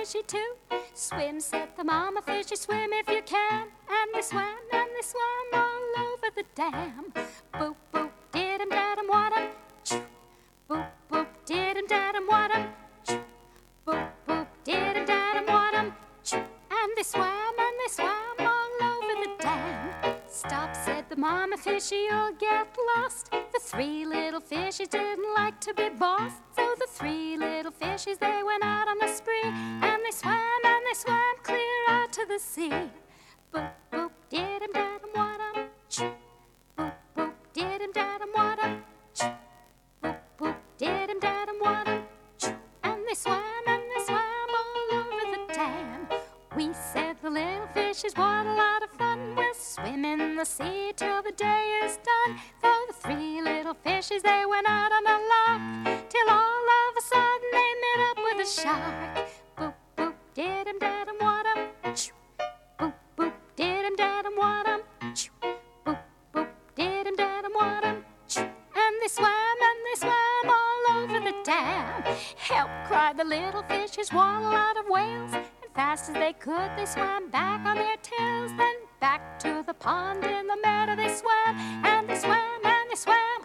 fishy too. Swim, said the mama fishy, swim if you can. And they swam all over the dam. Boop, boop, did-em, dad-em, what-em, choo. Boop, boop, did-em, dad-em, what-em, choo. Boop, boop, did-em, dad-em, what-em, choo. And they swam all over the dam. Stop, said the mama fishy, you'll get lost. The three little fishies didn't like to be bossed. So the three little fishies, they went out on a spree. And they swam clear out to the sea. Boop, boop, did-em, dad-em, what-em, choo. Boop, boop, did-em, dad-em, what-em, choo. Boop, boop, did-em, dad-em, what-em, choo. And they swam all over the dam. We said the little fishes, what a lot of fun. We'll swim in the sea till the day is done. For the three little fishes, they went out on a lark, till all of a sudden they met up with a shark. Boop, boop, did-em, dad-em, what-em, choo. Boop, boop, did-em, dad-em, what-em, choo. Boop, boop, did-em, dad-em, what-em, choo. And they swam all over the dam. Help, cried the little fishes, what a lot of whales. And fast as they could, they swam back on their tails. Then back to the pond in the meadow they swam. And they swam